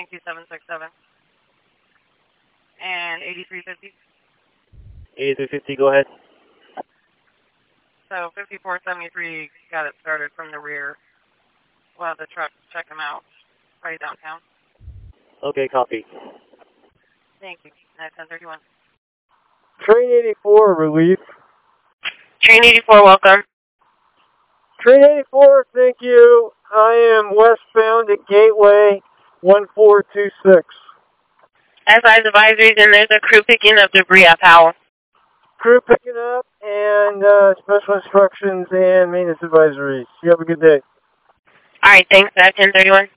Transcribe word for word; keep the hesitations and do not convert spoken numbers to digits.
Thank you, seven six seven. And eighty-three fifty. eighty-three fifty, go ahead. So fifty-four seventy-three got it started from the rear. We'll have the truck check them out right downtown. Okay, copy. Thank you. At ten thirty-one. Train eighty-four, relief. Train eighty-four, welcome. Train eighty-four, thank you. I am westbound at Gateway one four two six. Advise advisories, and there's a crew picking up debris at Powell. Crew picking up and uh, special instructions and maintenance advisories. You have a good day. All right, thanks. At ten thirty-one.